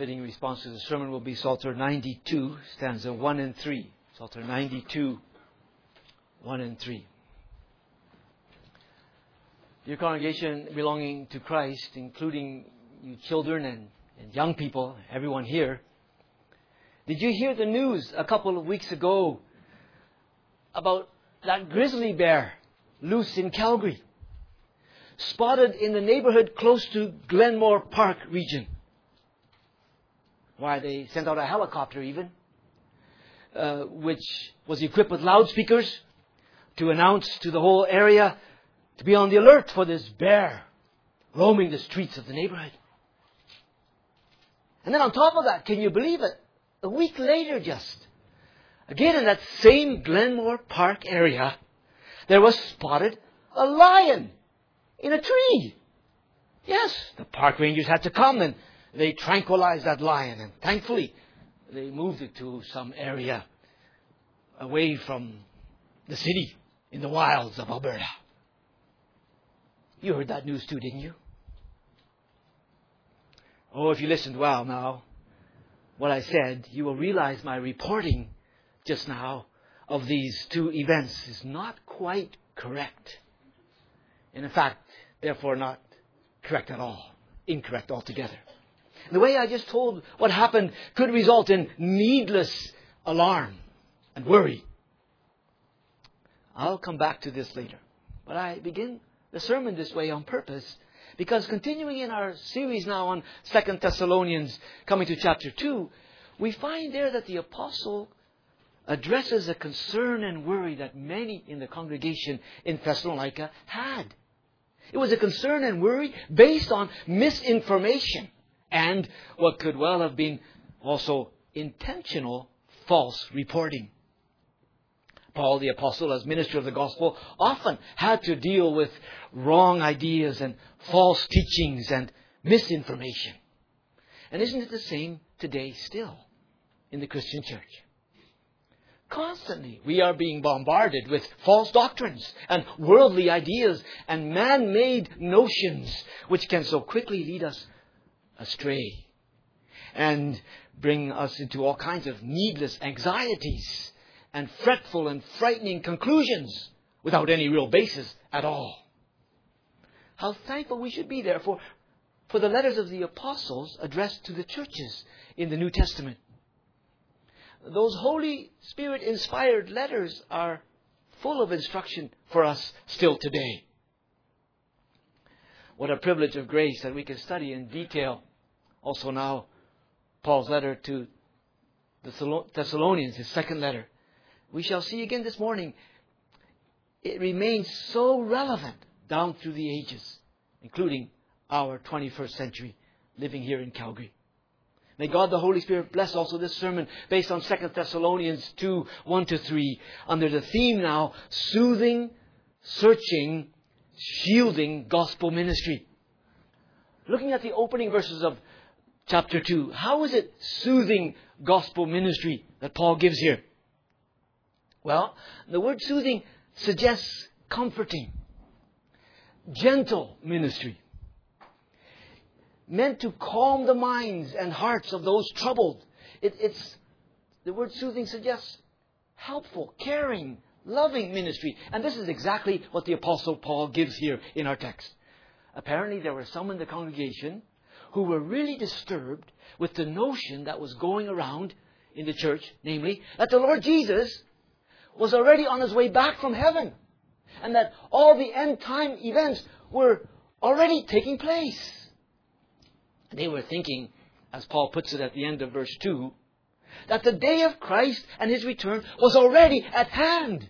fitting response to the sermon will be Psalter 92, stanza 1 and 3. Psalter 92, 1 and 3. Dear congregation belonging to Christ, including you children and young people, everyone here, did you hear the news a couple of weeks ago about that grizzly bear loose in Calgary, spotted in the neighborhood close to Glenmore Park region? Why, they sent out a helicopter even, which was equipped with loudspeakers to announce to the whole area to be on the alert for this bear roaming the streets of the neighborhood. And then on top of that, can you believe it? A week later just, again in that same Glenmore Park area, there was spotted a lion in a tree. Yes, the park rangers had to come and they tranquilized that lion, and thankfully they moved it to some area away from the city in the wilds of Alberta. You heard that news too, didn't you? Oh, if you listened well now, what I said, you will realize my reporting just now of these two events is not quite correct. And in fact, therefore not correct at all. Incorrect altogether. The way I just told what happened could result in needless alarm and worry. I'll come back to this later. But I begin the sermon this way on purpose, because continuing in our series now on 2 Thessalonians, coming to chapter 2, we find there that the apostle addresses a concern and worry that many in the congregation in Thessalonica had. It was a concern and worry based on misinformation and what could well have been also intentional false reporting. Paul the apostle, as minister of the gospel, often had to deal with wrong ideas and false teachings and misinformation. And isn't it the same today still in the Christian church? Constantly we are being bombarded with false doctrines and worldly ideas and man-made notions which can so quickly lead us astray and bring us into all kinds of needless anxieties and fretful and frightening conclusions without any real basis at all. How thankful we should be, therefore, for the letters of the apostles addressed to the churches in the New Testament. Those Holy Spirit-inspired letters are full of instruction for us still today. What a privilege of grace that we can study in detail also now Paul's letter to the Thessalonians, his second letter. We shall see again this morning, it remains so relevant down through the ages, including our 21st century living here in Calgary. May God the Holy Spirit bless also this sermon based on 2 Thessalonians 2, 1-3, under the theme now, soothing, searching, shielding gospel ministry. Looking at the opening verses of chapter 2, how is it soothing gospel ministry that Paul gives here? Well, the word soothing suggests comforting, gentle ministry, meant to calm the minds and hearts of those troubled. The word soothing suggests helpful, caring, loving ministry. And this is exactly what the Apostle Paul gives here in our text. Apparently there were some in the congregation who were really disturbed with the notion that was going around in the church, namely, that the Lord Jesus was already on his way back from heaven, and that all the end time events were already taking place. They were thinking, as Paul puts it at the end of verse 2, that the day of Christ and his return was already at hand.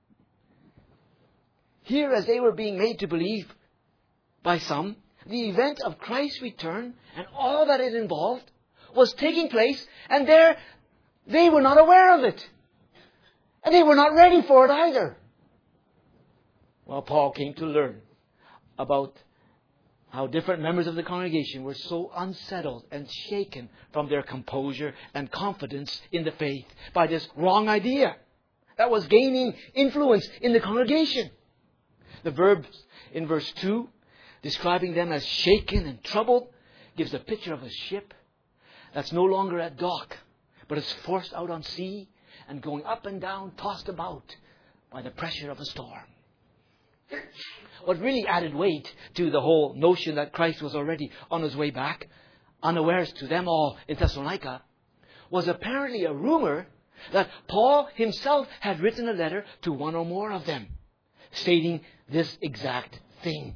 Here, as they were being made to believe by some, the event of Christ's return and all that it involved was taking place, and they were not aware of it. And they were not ready for it either. Well, Paul came to learn about how different members of the congregation were so unsettled and shaken from their composure and confidence in the faith by this wrong idea that was gaining influence in the congregation. The verbs in verse 2, describing them as shaken and troubled, gives a picture of a ship that's no longer at dock, but is forced out on sea and going up and down, tossed about by the pressure of a storm. What really added weight to the whole notion that Christ was already on his way back, unawares to them all in Thessalonica, was apparently a rumor that Paul himself had written a letter to one or more of them, stating this exact thing.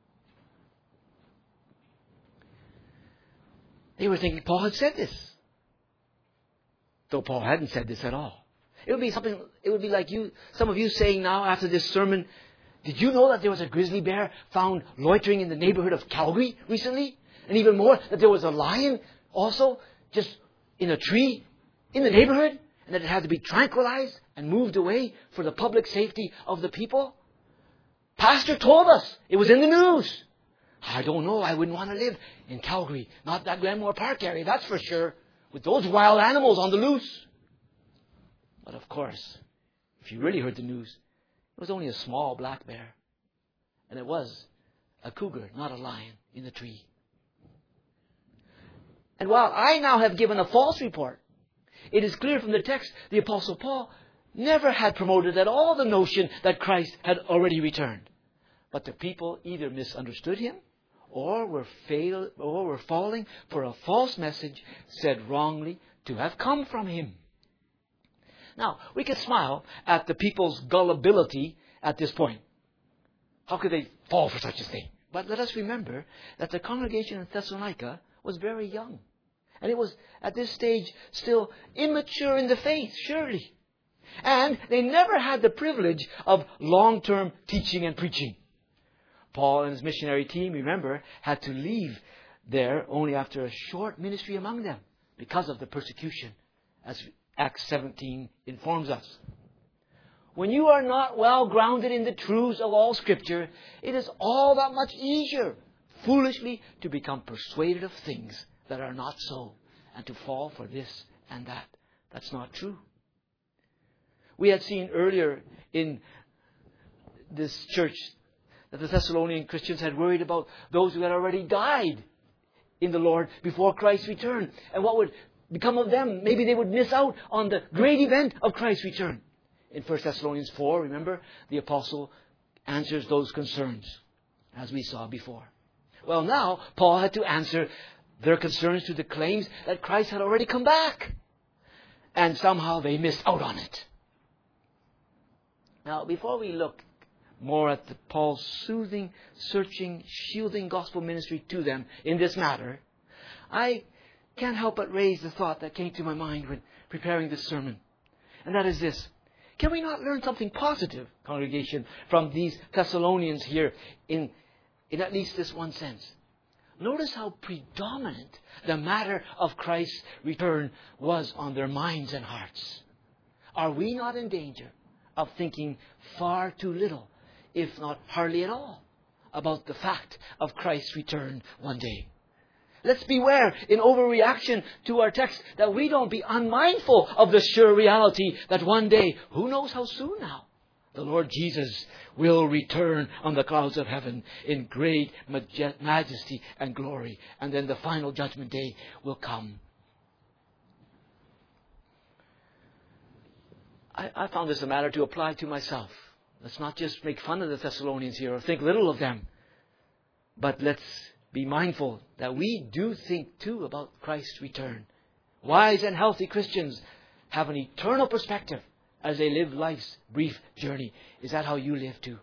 They were thinking Paul had said this, though Paul hadn't said this at all. It would be like some of you saying now after this sermon, did you know that there was a grizzly bear found loitering in the neighborhood of Calgary recently? And even more, that there was a lion also just in a tree in the neighborhood, and that it had to be tranquilized and moved away for the public safety of the people? Pastor told us. It was in the news. I don't know. I wouldn't want to live in Calgary. Not that Glenmore Park area, that's for sure. With those wild animals on the loose. But of course, if you really heard the news, it was only a small black bear. And it was a cougar, not a lion, in the tree. And while I now have given a false report, it is clear from the text the Apostle Paul never had promoted at all the notion that Christ had already returned. But the people either misunderstood him or were falling for a false message said wrongly to have come from him. Now, we can smile at the people's gullibility at this point. How could they fall for such a thing? But let us remember that the congregation in Thessalonica was very young. And it was, at this stage, still immature in the faith, surely. And they never had the privilege of long-term teaching and preaching. Paul and his missionary team, remember, had to leave there only after a short ministry among them because of the persecution, as Acts 17 informs us. When you are not well grounded in the truths of all Scripture, it is all that much easier, foolishly, to become persuaded of things that are not so, and to fall for this and that. That's not true. We had seen earlier in this church that the Thessalonian Christians had worried about those who had already died in the Lord before Christ's return. And what would become of them? Maybe they would miss out on the great event of Christ's return. In 1 Thessalonians 4, remember, the apostle answers those concerns, as we saw before. Well, now, Paul had to answer their concerns to the claims that Christ had already come back. And somehow they missed out on it. Now, before we look more at Paul's soothing, searching, shielding gospel ministry to them in this matter, I can't help but raise the thought that came to my mind when preparing this sermon. And that is this. Can we not learn something positive, congregation, from these Thessalonians here in at least this one sense? Notice how predominant the matter of Christ's return was on their minds and hearts. Are we not in danger of thinking far too little, if not hardly at all, about the fact of Christ's return one day? Let's beware in overreaction to our text that we don't be unmindful of the sure reality that one day, who knows how soon now, the Lord Jesus will return on the clouds of heaven in great majesty and glory. And then the final judgment day will come. I found this a matter to apply to myself. Let's not just make fun of the Thessalonians here or think little of them. But let's be mindful that we do think too about Christ's return. Wise and healthy Christians have an eternal perspective as they live life's brief journey. Is that how you live too?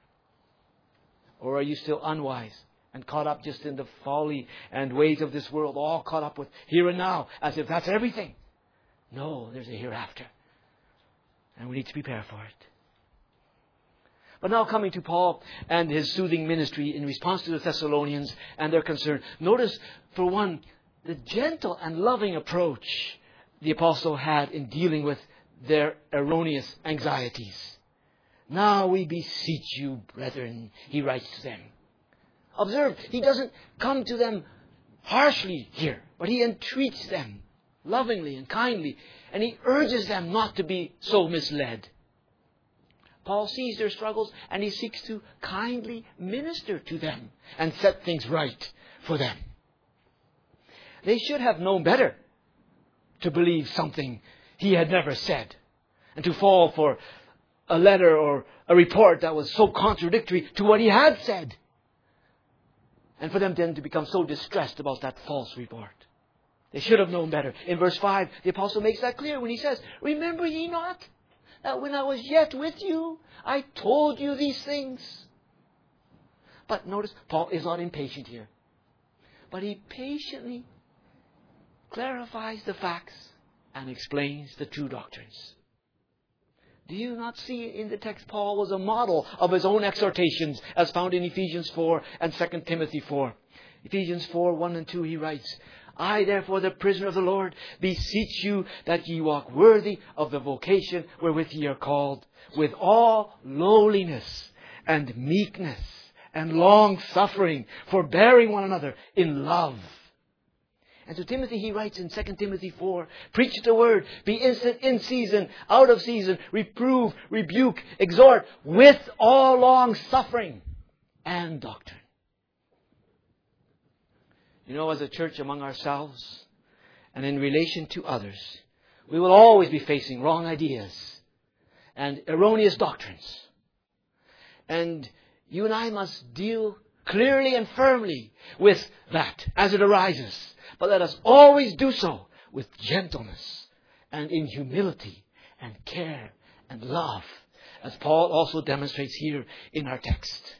Or are you still unwise and caught up just in the folly and ways of this world, all caught up with here and now, as if that's everything? No, there's a hereafter. And we need to prepare for it. But now coming to Paul and his soothing ministry in response to the Thessalonians and their concern. Notice, for one, the gentle and loving approach the apostle had in dealing with their erroneous anxieties. Now we beseech you, brethren, he writes to them. Observe, he doesn't come to them harshly here, but he entreats them lovingly and kindly, and he urges them not to be so misled. Paul sees their struggles and he seeks to kindly minister to them and set things right for them. They should have known better to believe something he had never said and to fall for a letter or a report that was so contradictory to what he had said. And for them then to become so distressed about that false report. They should have known better. In verse 5, the apostle makes that clear when he says, "Remember ye not that when I was yet with you, I told you these things." But notice, Paul is not impatient here. But he patiently clarifies the facts and explains the true doctrines. Do you not see in the text Paul was a model of his own exhortations as found in Ephesians 4 and 2 Timothy 4. Ephesians 4, 1 and 2 he writes, "I therefore the prisoner of the Lord beseech you that ye walk worthy of the vocation wherewith ye are called, with all lowliness and meekness and long suffering, forbearing one another in love." And to Timothy he writes in 2 Timothy 4, "Preach the word, be instant in season, out of season, reprove, rebuke, exhort, with all long suffering and doctrine." You know, as a church among ourselves and in relation to others, we will always be facing wrong ideas and erroneous doctrines. And you and I must deal clearly and firmly with that as it arises. But let us always do so with gentleness and in humility and care and love, as Paul also demonstrates here in our text.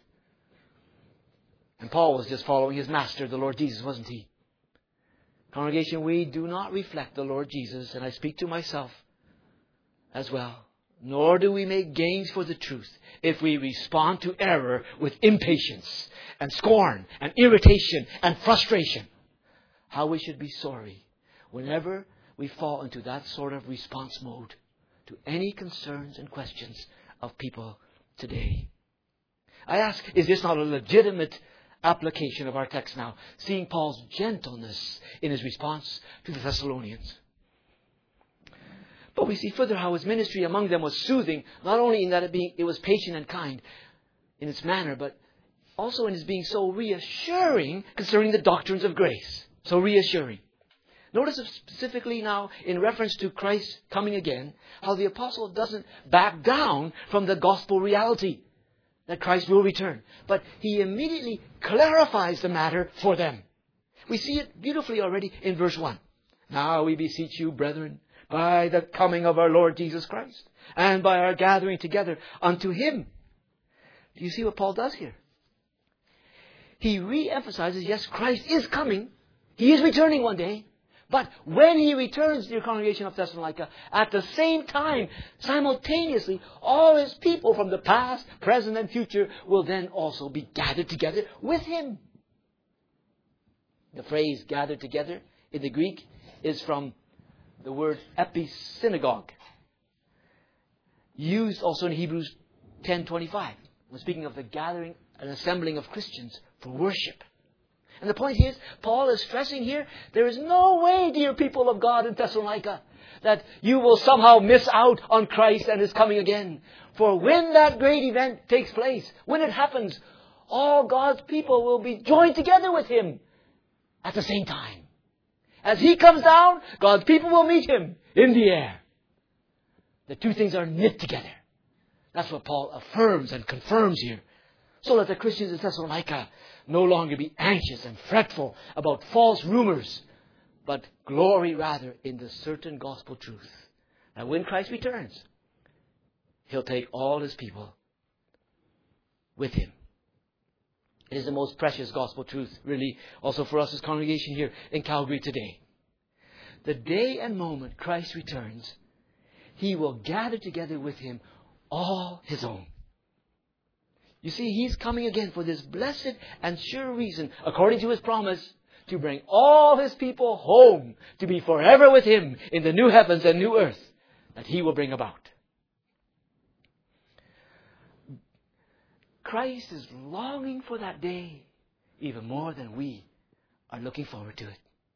And Paul was just following his master, the Lord Jesus, wasn't he? Congregation, we do not reflect the Lord Jesus, and I speak to myself as well. Nor do we make gains for the truth if we respond to error with impatience and scorn and irritation and frustration. How we should be sorry whenever we fall into that sort of response mode to any concerns and questions of people today. I ask, is this not a legitimate application of our text now, seeing Paul's gentleness in his response to the Thessalonians? But we see further how his ministry among them was soothing, not only in that it was patient and kind in its manner, but also in his being so reassuring concerning the doctrines of grace. So reassuring. Notice specifically now, in reference to Christ coming again, how the apostle doesn't back down from the gospel reality that Christ will return. But he immediately clarifies the matter for them. We see it beautifully already in verse 1. "Now we beseech you, brethren, by the coming of our Lord Jesus Christ, and by our gathering together unto Him." Do you see what Paul does here? He re-emphasizes, yes, Christ is coming. He is returning one day. But when He returns, dear congregation of Thessalonica, at the same time, simultaneously, all His people from the past, present, and future will then also be gathered together with Him. The phrase "gathered together" in the Greek is from the word episynagogue, used also in Hebrews 10:25, when speaking of the gathering and assembling of Christians for worship. And the point is, Paul is stressing here, there is no way, dear people of God in Thessalonica, that you will somehow miss out on Christ and His coming again. For when that great event takes place, when it happens, all God's people will be joined together with Him at the same time. As He comes down, God's people will meet Him in the air. The two things are knit together. That's what Paul affirms and confirms here. So that the Christians in Thessalonica no longer be anxious and fretful about false rumors, but glory rather in the certain gospel truth. That when Christ returns, He'll take all His people with Him. It is the most precious gospel truth, really, also for us as congregation here in Calgary today. The day and moment Christ returns, He will gather together with Him all His own. You see, He's coming again for this blessed and sure reason, according to His promise, to bring all His people home, to be forever with Him in the new heavens and new earth that He will bring about. Christ is longing for that day even more than we are looking forward to it.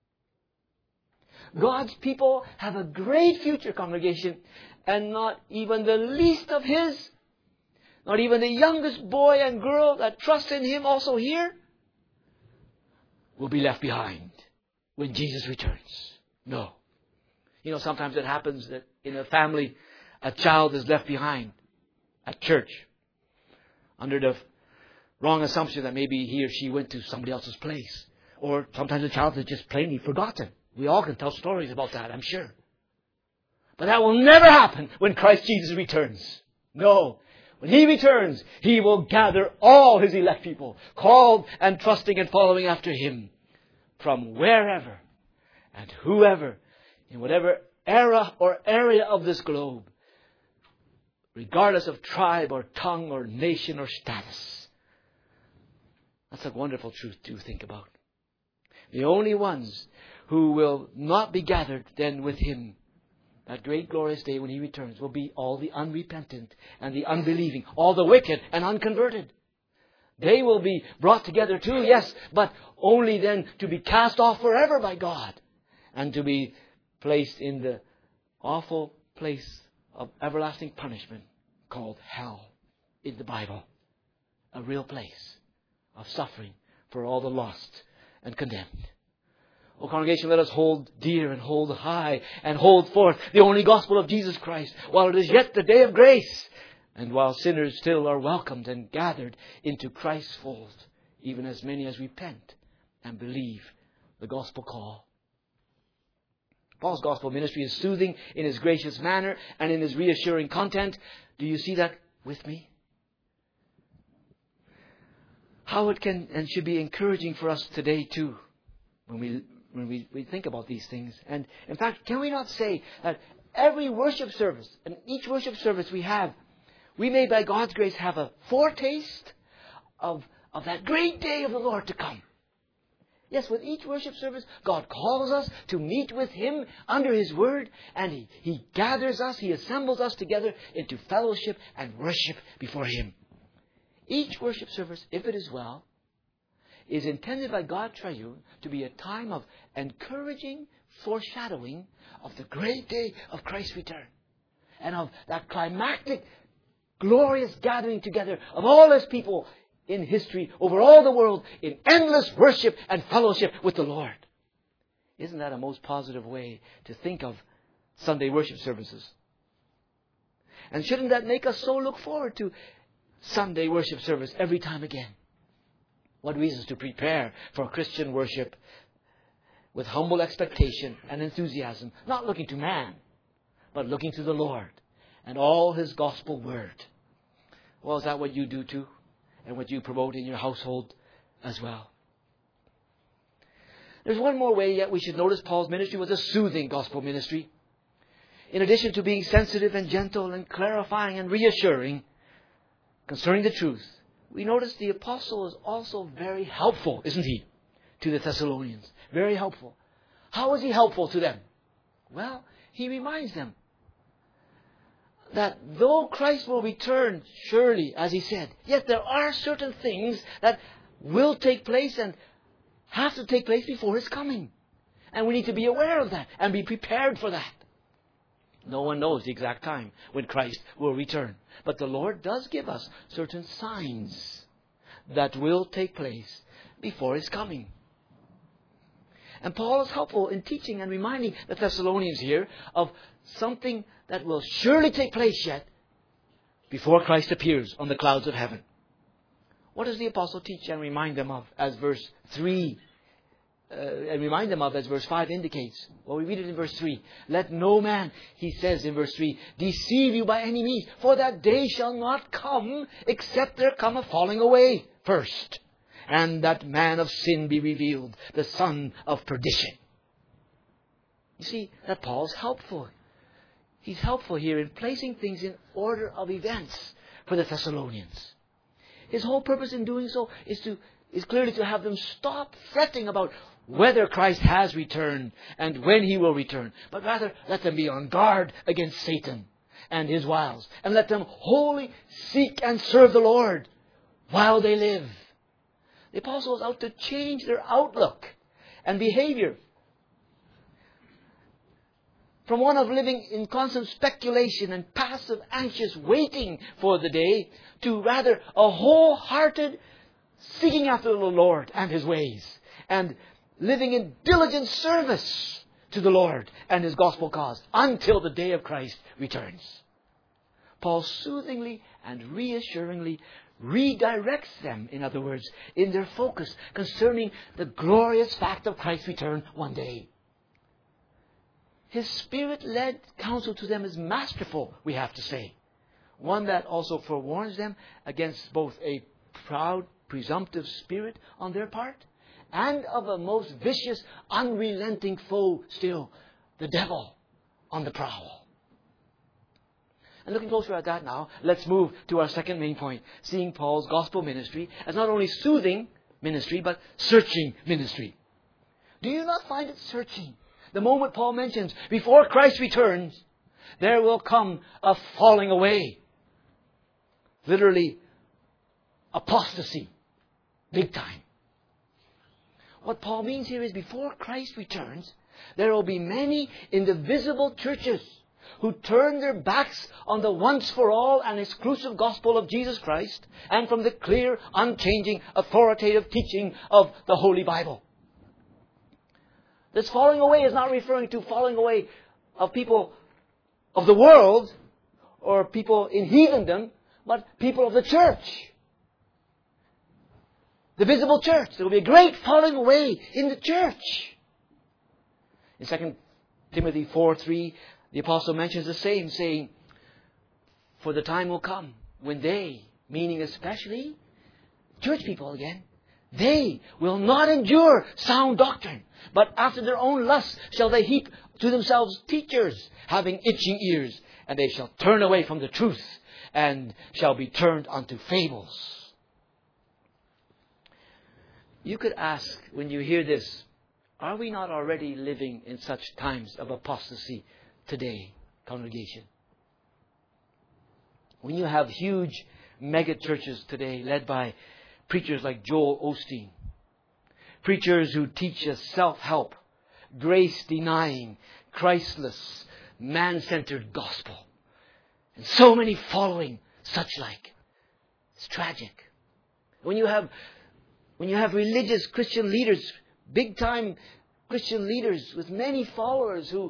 God's people have a great future, congregation, and not even the least of His, not even the youngest boy and girl that trust in Him also here, will be left behind. when Jesus returns. No. You know, sometimes it happens that in a family, a child is left behind at church under the wrong assumption that maybe he or she went to somebody else's place. Or sometimes the child is just plainly forgotten. We all can tell stories about that, I'm sure. But that will never happen when Christ Jesus returns. No. When He returns, He will gather all His elect people, called and trusting and following after Him, from wherever and whoever, in whatever era or area of this globe, regardless of tribe or tongue or nation or status. That's a wonderful truth to think about. The only ones who will not be gathered then with Him, that great glorious day when He returns, will be all the unrepentant and the unbelieving, all the wicked and unconverted. They will be brought together too, yes, but only then to be cast off forever by God and to be placed in the awful place of everlasting punishment called hell in the Bible. A real place of suffering for all the lost and condemned. Oh, congregation, let us hold dear and hold high and hold forth the only gospel of Jesus Christ while it is yet the day of grace, and while sinners still are welcomed and gathered into Christ's fold, even as many as repent and believe the gospel call. Paul's gospel ministry is soothing in his gracious manner and in his reassuring content. Do you see that with me? How it can and should be encouraging for us today too, when we think about these things. And in fact, can we not say that every worship service and each worship service we have, we may by God's grace have a foretaste of that great day of the Lord to come. Yes, with each worship service, God calls us to meet with Him under His Word, and He gathers us, He assembles us together into fellowship and worship before Him. Each worship service, if it is well, is intended by God Triune to be a time of encouraging foreshadowing of the great day of Christ's return and of that climactic, glorious gathering together of all His people in history over all the world in endless worship and fellowship with the Lord. Isn't that a most positive way to think of Sunday worship services? And shouldn't that make us so look forward to Sunday worship service every time again? What reasons to prepare for Christian worship with humble expectation and enthusiasm, not looking to man, but looking to the Lord and all His gospel word. Well, is that what you do too? And what you promote in your household as well? There's one more way yet we should notice Paul's ministry was a soothing gospel ministry. In addition to being sensitive and gentle and clarifying and reassuring concerning the truth, we notice the apostle is also very helpful, isn't he, to the Thessalonians? Very helpful. How is he helpful to them? Well, he reminds them that though Christ will return, surely, as he said, yet there are certain things that will take place and have to take place before His coming. And we need to be aware of that and be prepared for that. No one knows the exact time when Christ will return. But the Lord does give us certain signs that will take place before His coming. And Paul is helpful in teaching and reminding the Thessalonians here of something that will surely take place yet before Christ appears on the clouds of heaven. What does the apostle teach and remind them of as verse 3 and remind them of as verse 5 indicates? Well, we read it in verse 3. Let no man, he says in verse 3, deceive you by any means, for that day shall not come except there come a falling away first, and that man of sin be revealed, the son of perdition. You see that Paul's helpful. He's helpful here in placing things in order of events for the Thessalonians. His whole purpose in doing so is clearly to have them stop fretting about whether Christ has returned and when He will return, but rather let them be on guard against Satan and his wiles, and let them wholly seek and serve the Lord while they live. The apostle is out to change their outlook and behavior from one of living in constant speculation and passive, anxious waiting for the day to rather a wholehearted seeking after the Lord and His ways and living in diligent service to the Lord and His gospel cause until the day of Christ returns. Paul soothingly and reassuringly redirects them, in other words, in their focus concerning the glorious fact of Christ's return one day. His Spirit-led counsel to them is masterful, we have to say. One that also forewarns them against both a proud, presumptive spirit on their part and of a most vicious, unrelenting foe still, the devil on the prowl. And looking closer at that now, let's move to our second main point, seeing Paul's gospel ministry as not only soothing ministry, but searching ministry. Do you not find it searching? The moment Paul mentions, before Christ returns, there will come a falling away. Literally, apostasy. Big time. What Paul means here is before Christ returns, there will be many indivisible churches who turn their backs on the once-for-all and exclusive gospel of Jesus Christ and from the clear, unchanging, authoritative teaching of the Holy Bible. This falling away is not referring to falling away of people of the world or people in heathendom, but people of the church. The visible church. There will be a great falling away in the church. In 2 Timothy 4:3, the apostle mentions the same, saying, for the time will come when they, meaning especially church people again, they will not endure sound doctrine, but after their own lusts shall they heap to themselves teachers, having itching ears, and they shall turn away from the truth, and shall be turned unto fables. You could ask, when you hear this, are we not already living in such times of apostasy today, congregation? When you have huge mega churches today led by preachers like Joel Osteen, preachers who teach us self-help, grace-denying, Christless, man-centered gospel, and so many following such like. It's tragic. When you have religious Christian leaders, big-time Christian leaders with many followers who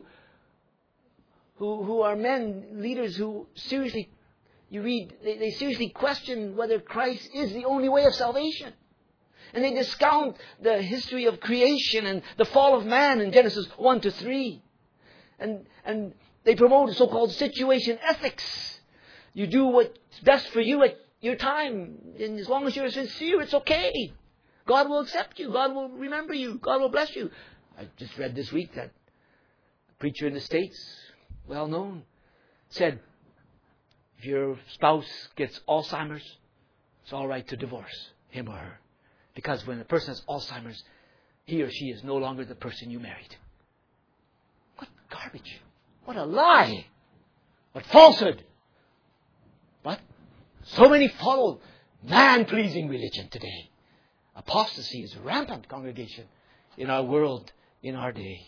are men, leaders who seriously, you read, they seriously question whether Christ is the only way of salvation. And they discount the history of creation and the fall of man in Genesis 1-3. And they promote so-called situation ethics. You do what's best for you at your time. And as long as you're sincere, it's okay. God will accept you. God will remember you. God will bless you. I just read this week that a preacher in the States, well known, said, if your spouse gets Alzheimer's, it's all right to divorce him or her. Because when a person has Alzheimer's, he or she is no longer the person you married. What garbage. What a lie. What falsehood. But so many follow man-pleasing religion today. Apostasy is rampant, congregation, in our world, in our day.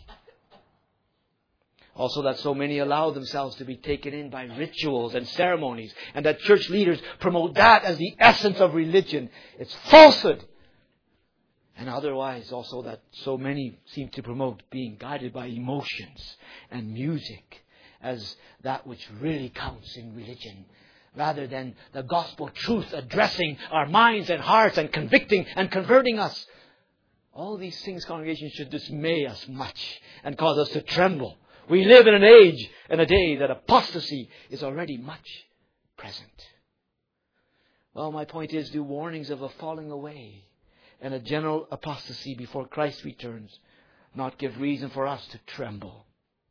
Also that so many allow themselves to be taken in by rituals and ceremonies, and that church leaders promote that as the essence of religion. It's falsehood. And otherwise also that so many seem to promote being guided by emotions and music as that which really counts in religion, rather than the gospel truth addressing our minds and hearts and convicting and converting us. All these things, congregation, should dismay us much and cause us to tremble. We live in an age and a day that apostasy is already much present. Well, my point is, do warnings of a falling away and a general apostasy before Christ returns not give reason for us to tremble?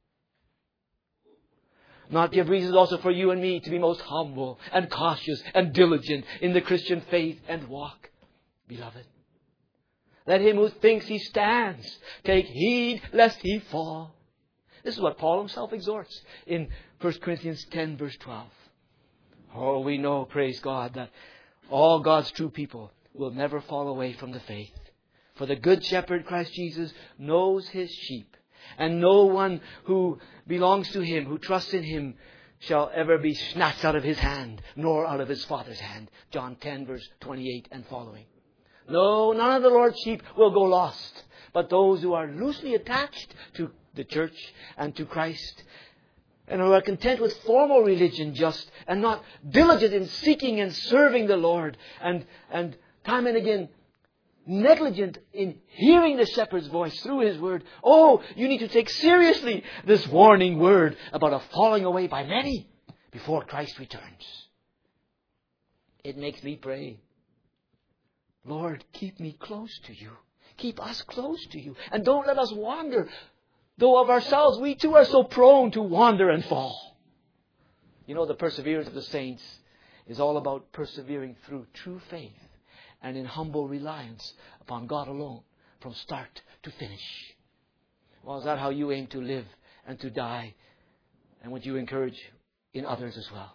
Not give reasons also for you and me to be most humble and cautious and diligent in the Christian faith and walk? Beloved, let him who thinks he stands take heed lest he fall. This is what Paul himself exhorts in 1 Corinthians 10 verse 12. Oh, we know, praise God, that all God's true people will never fall away from the faith. For the good shepherd, Christ Jesus, knows his sheep. And no one who belongs to him, who trusts in him, shall ever be snatched out of his hand, nor out of his Father's hand. John 10 verse 28 and following. No, none of the Lord's sheep will go lost, but those who are loosely attached to the church and to Christ, and who are content with formal religion just, and not diligent in seeking and serving the Lord, and time and again negligent in hearing the shepherd's voice through His word. Oh, you need to take seriously this warning word about a falling away by many before Christ returns. It makes me pray, Lord, keep me close to You. Keep us close to You. And don't let us wander. Though of ourselves, we too are so prone to wander and fall. You know, the perseverance of the saints is all about persevering through true faith and in humble reliance upon God alone from start to finish. Well, is that how you aim to live and to die? And would you encourage in others as well?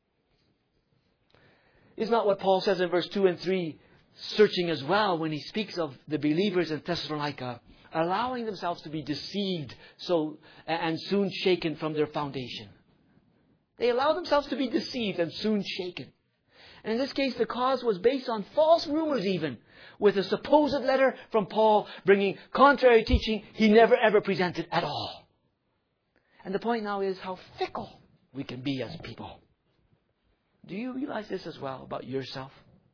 Is not what Paul says in verse 2 and 3 searching as well when he speaks of the believers in Thessalonica allowing themselves to be deceived and soon shaken from their foundation? They allow themselves to be deceived and soon shaken. And in this case, the cause was based on false rumors even, with a supposed letter from Paul bringing contrary teaching he never ever presented at all. And the point now is how fickle we can be as people. Do you realize this as well about yourself?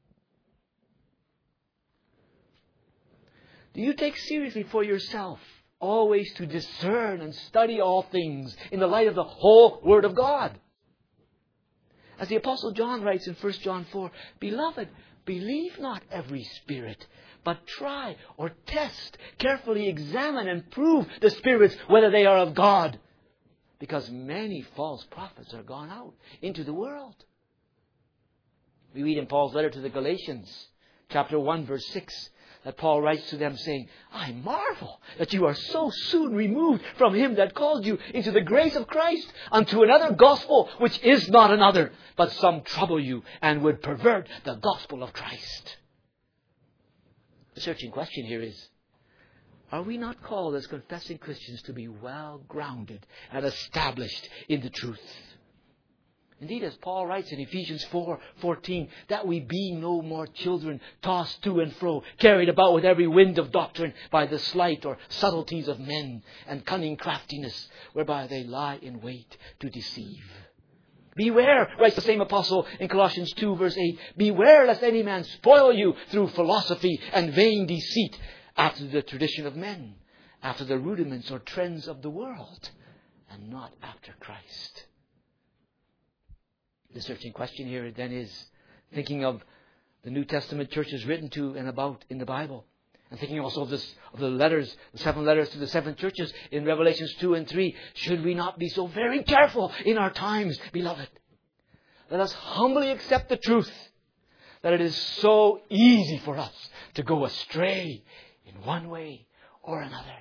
Do you take seriously for yourself always to discern and study all things in the light of the whole Word of God? As the Apostle John writes in 1 John 4, Beloved, believe not every spirit, but try or test, carefully examine and prove the spirits whether they are of God. Because many false prophets are gone out into the world. We read in Paul's letter to the Galatians, chapter 1, verse 6, that Paul writes to them saying, I marvel that you are so soon removed from Him that called you into the grace of Christ unto another gospel, which is not another, but some trouble you and would pervert the gospel of Christ. The searching question here is, are we not called as confessing Christians to be well grounded and established in the truth? Indeed, as Paul writes in Ephesians 4:14, that we be no more children tossed to and fro, carried about with every wind of doctrine by the sleight or subtleties of men and cunning craftiness, whereby they lie in wait to deceive. Beware, writes the same apostle in Colossians 2, verse 8, beware lest any man spoil you through philosophy and vain deceit, after the tradition of men, after the rudiments or trends of the world, and not after Christ. The searching question here then is, thinking of the New Testament churches written to and about in the Bible, and thinking also of the letters, the 7 letters to the 7 churches in Revelations 2 and 3, should we not be so very careful in our times, beloved? Let us humbly accept the truth that it is so easy for us to go astray in one way or another.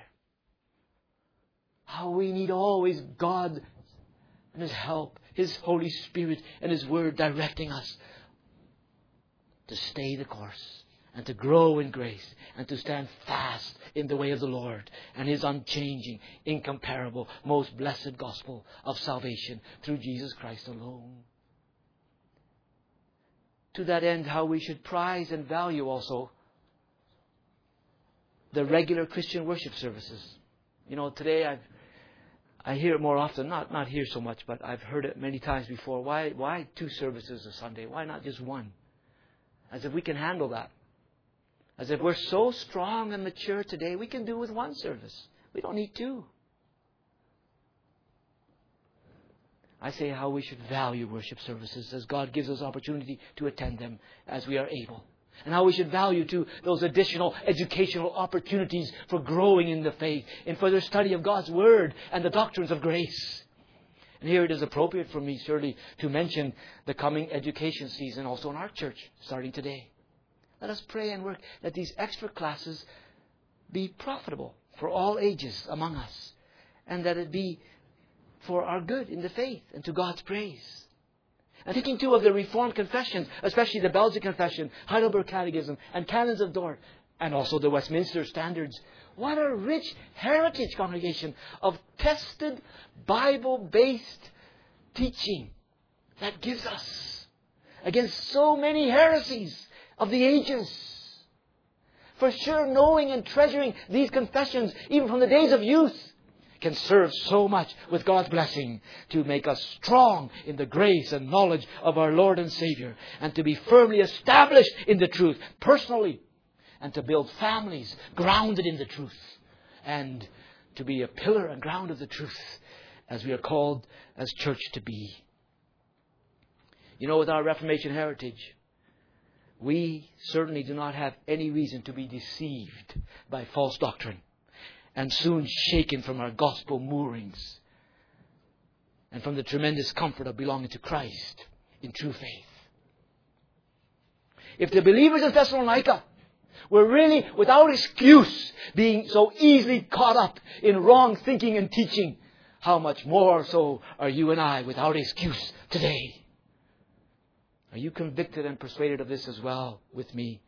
How we need always God and His help, His Holy Spirit and His Word directing us to stay the course and to grow in grace and to stand fast in the way of the Lord and His unchanging, incomparable, most blessed gospel of salvation through Jesus Christ alone. To that end, how we should prize and value also the regular Christian worship services. You know, today I hear it more often, not here so much, but I've heard it many times before. Why 2 services a Sunday? Why not just one? As if we can handle that. As if we're so strong and mature today, we can do with 1 service. We don't need 2. I say how we should value worship services as God gives us opportunity to attend them as we are able. And how we should value too those additional educational opportunities for growing in the faith, in further study of God's Word and the doctrines of grace. And here it is appropriate for me, surely, to mention the coming education season also in our church, starting today. Let us pray and work that these extra classes be profitable for all ages among us, and that it be for our good in the faith and to God's praise. And thinking too of the Reformed confessions, especially the Belgian Confession, Heidelberg Catechism, and Canons of Dort, and also the Westminster Standards. What a rich heritage, congregation, of tested, Bible-based teaching that gives us against so many heresies of the ages. For sure, knowing and treasuring these confessions, even from the days of youth, can serve so much with God's blessing to make us strong in the grace and knowledge of our Lord and Savior, and to be firmly established in the truth personally, and to build families grounded in the truth, and to be a pillar and ground of the truth as we are called as church to be. You know, with our Reformation heritage, we certainly do not have any reason to be deceived by false doctrine and soon shaken from our gospel moorings and from the tremendous comfort of belonging to Christ in true faith. If the believers in Thessalonica were really without excuse being so easily caught up in wrong thinking and teaching, how much more so are you and I without excuse today? Are you convicted and persuaded of this as well with me?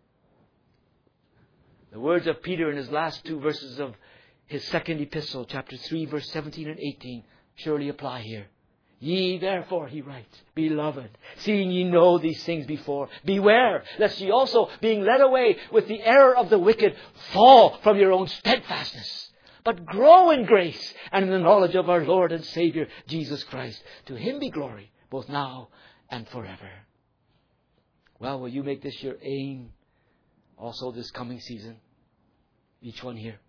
The words of Peter in his last two verses of his second epistle, chapter 3, verse 17 and 18, surely apply here. Ye therefore, he writes, beloved, seeing ye know these things before, beware, lest ye also, being led away with the error of the wicked, fall from your own steadfastness. But grow in grace and in the knowledge of our Lord and Savior, Jesus Christ. To Him be glory, both now and forever. Well, will you make this your aim also this coming season? Each one here.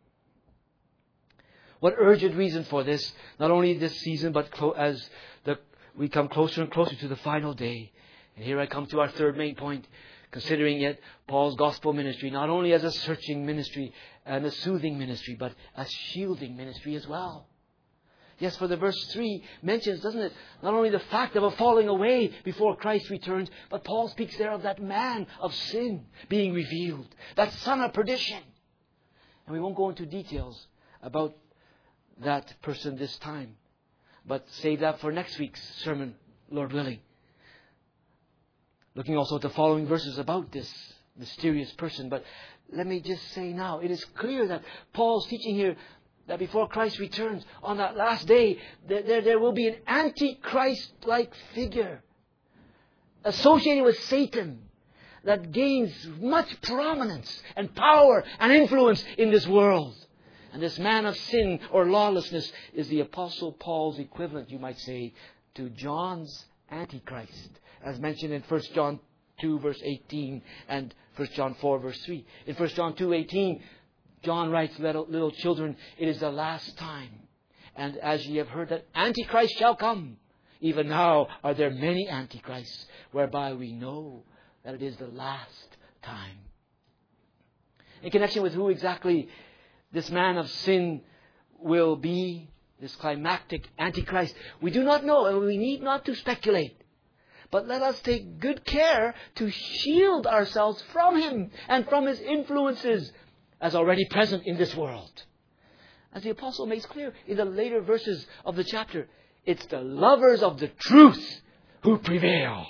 What urgent reason for this, not only this season, but as we come closer and closer to the final day. And here I come to our third main point, considering yet Paul's gospel ministry, not only as a searching ministry and a soothing ministry, but a shielding ministry as well. Yes, for the verse 3 mentions, doesn't it, not only the fact of a falling away before Christ returns, but Paul speaks there of that man of sin being revealed, that son of perdition. And we won't go into details about that person this time, but save that for next week's sermon, Lord willing. Looking also at the following verses about this mysterious person, but let me just say now, it is clear that Paul's teaching here that before Christ returns on that last day, there will be an antichrist-like figure associated with Satan that gains much prominence and power and influence in this world. And this man of sin or lawlessness is the Apostle Paul's equivalent, you might say, to John's Antichrist, as mentioned in 1 John 2, verse 18 and 1 John 4, verse 3. In 1 John 2:18, John writes, little children, it is the last time. And as ye have heard that Antichrist shall come, even now are there many Antichrists, whereby we know that it is the last time. In connection with who exactly this man of sin will be, this climactic Antichrist, we do not know, and we need not to speculate. But let us take good care to shield ourselves from him and from his influences as already present in this world. As the apostle makes clear in the later verses of the chapter, it's the lovers of the truth who prevail.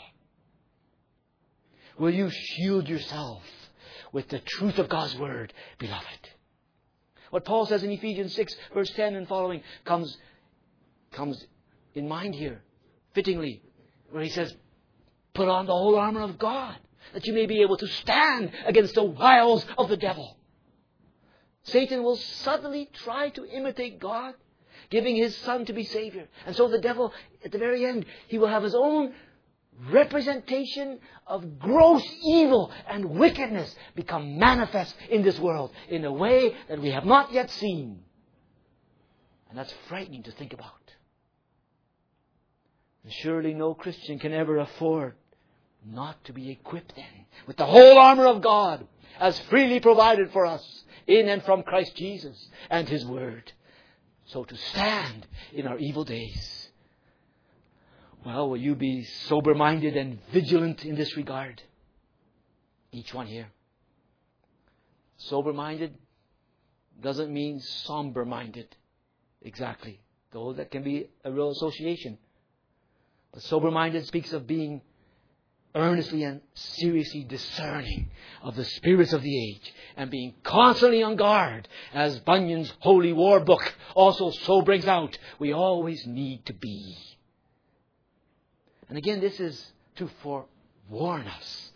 Will you shield yourself with the truth of God's word, beloved? What Paul says in Ephesians 6, verse 10 and following comes in mind here, fittingly, where he says, put on the whole armor of God, that you may be able to stand against the wiles of the devil. Satan will subtly try to imitate God, giving his Son to be Savior. And so the devil, at the very end, he will have his own representation of gross evil and wickedness become manifest in this world in a way that we have not yet seen. And that's frightening to think about. And surely no Christian can ever afford not to be equipped then with the whole armor of God as freely provided for us in and from Christ Jesus and His Word, so to stand in our evil days. Well, will you be sober-minded and vigilant in this regard? Each one here. Sober-minded doesn't mean somber-minded exactly, though that can be a real association. But sober-minded speaks of being earnestly and seriously discerning of the spirits of the age and being constantly on guard, as Bunyan's Holy War Book also so brings out. We always need to be. And again, this is to forewarn us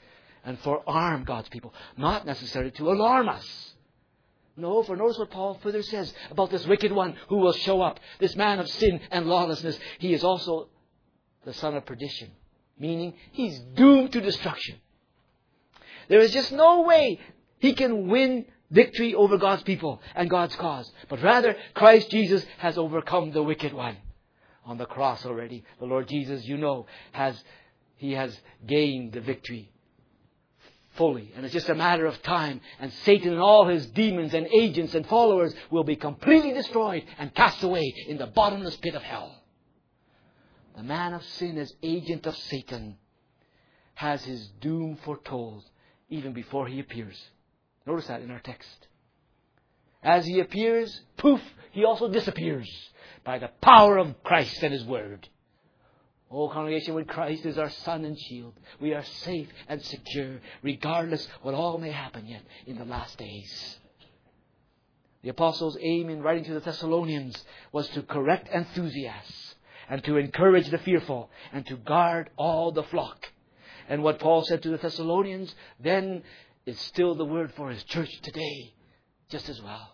and forearm God's people. Not necessarily to alarm us. No, for notice what Paul further says about this wicked one who will show up. This man of sin and lawlessness. He is also the son of perdition. Meaning, he's doomed to destruction. There is just no way he can win victory over God's people and God's cause. But rather, Christ Jesus has overcome the wicked one on the cross already. The Lord Jesus, you know, He has gained the victory fully. And it's just a matter of time. And Satan and all his demons and agents and followers will be completely destroyed and cast away in the bottomless pit of hell. The man of sin, as agent of Satan, has his doom foretold even before he appears. Notice that in our text. As he appears, poof, he also disappears by the power of Christ and His Word. Oh, congregation, when Christ is our sun and shield, we are safe and secure, regardless what all may happen yet in the last days. The apostles' aim in writing to the Thessalonians was to correct enthusiasts and to encourage the fearful and to guard all the flock. And what Paul said to the Thessalonians then is still the word for his church today, just as well.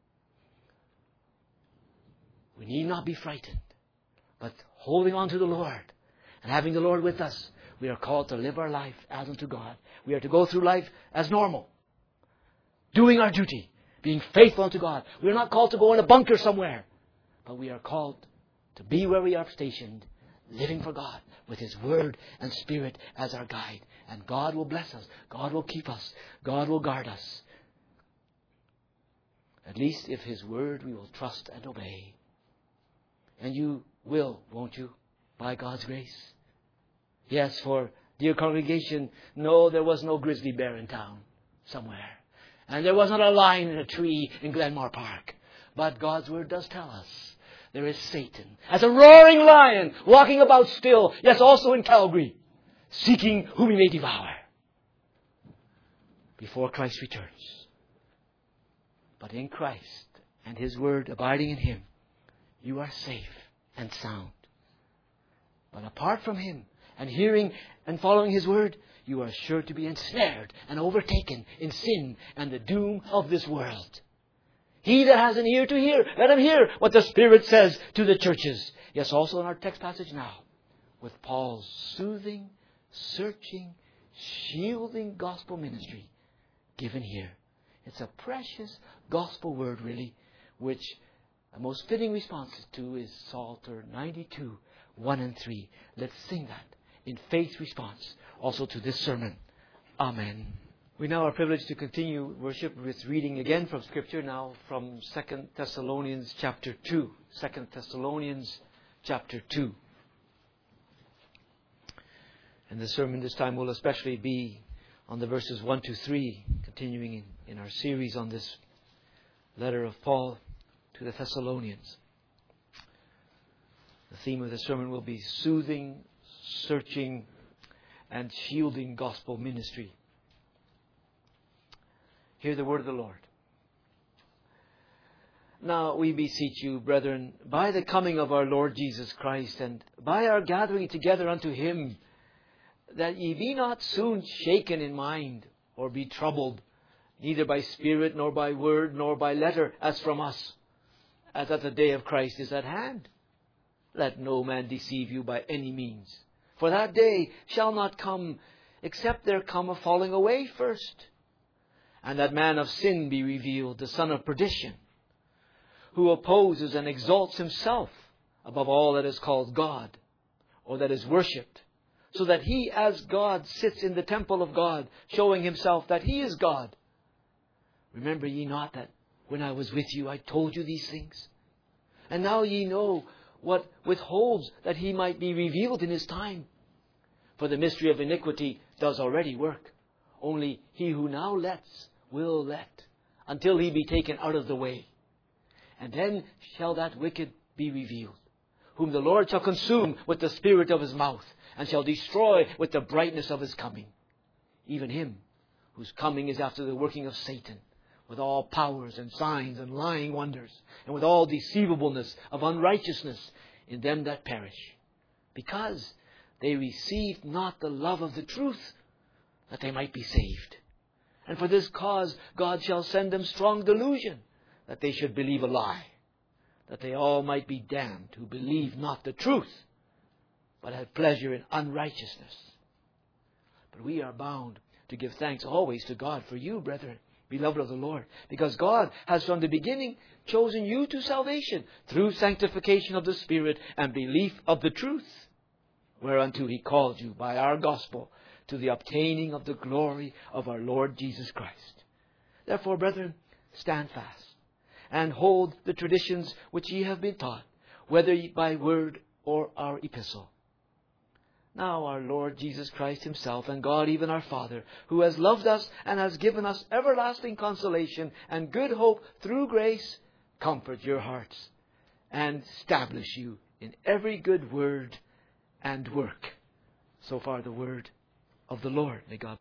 We need not be frightened, but holding on to the Lord and having the Lord with us, we are called to live our life as unto God. We are to go through life as normal, doing our duty, being faithful unto God. We are not called to go in a bunker somewhere, but we are called to be where we are stationed, living for God with His Word and Spirit as our guide. And God will bless us. God will keep us. God will guard us. At least if His Word we will trust and obey. And you will, won't you, by God's grace? Yes, for, dear congregation, no, there was no grizzly bear in town somewhere. And there was not a lion in a tree in Glenmore Park. But God's Word does tell us there is Satan as a roaring lion walking about still, yes, also in Calgary, seeking whom he may devour before Christ returns. But in Christ and His Word abiding in Him, you are safe and sound. But apart from Him and hearing and following His Word, you are sure to be ensnared and overtaken in sin and the doom of this world. He that has an ear to hear, let him hear what the Spirit says to the churches. Yes, also in our text passage now, with Paul's soothing, searching, shielding gospel ministry given here. It's a precious gospel word, really, which a most fitting response to is Psalter 92, 1 and 3. Let's sing that in faith response also to this sermon. Amen. We now are privileged to continue worship with reading again from Scripture now from 2 Thessalonians chapter 2. 2 Thessalonians chapter 2. And the sermon this time will especially be on the verses 1 to 3, continuing in our series on this letter of Paul to the Thessalonians. The theme of the sermon will be soothing, searching, and shielding gospel ministry. Hear the word of the Lord. Now we beseech you, brethren, by the coming of our Lord Jesus Christ, and by our gathering together unto Him, that ye be not soon shaken in mind, or be troubled, neither by spirit, nor by word, nor by letter, as from us, as that the day of Christ is at hand. Let no man deceive you by any means. For that day shall not come, except there come a falling away first. And that man of sin be revealed, the son of perdition, who opposes and exalts himself above all that is called God, or that is worshipped, so that he as God sits in the temple of God, showing himself that he is God. Remember ye not that when I was with you I told you these things? And now ye know what withholds that he might be revealed in his time. For the mystery of iniquity does already work. Only he who now lets will let, until he be taken out of the way. And then shall that wicked be revealed, whom the Lord shall consume with the spirit of His mouth, and shall destroy with the brightness of His coming. Even him, whose coming is after the working of Satan, with all powers and signs and lying wonders, and with all deceivableness of unrighteousness in them that perish, because they received not the love of the truth, that they might be saved. And for this cause God shall send them strong delusion, that they should believe a lie, that they all might be damned who believe not the truth, but have pleasure in unrighteousness. But we are bound to give thanks always to God for you, brethren, beloved of the Lord, because God has from the beginning chosen you to salvation through sanctification of the Spirit and belief of the truth, whereunto He called you by our gospel to the obtaining of the glory of our Lord Jesus Christ. Therefore, brethren, stand fast and hold the traditions which ye have been taught, whether by word or our epistle. Now our Lord Jesus Christ Himself and God, even our Father, who has loved us and has given us everlasting consolation and good hope through grace, comfort your hearts and establish you in every good word and work. So far the word of the Lord. May God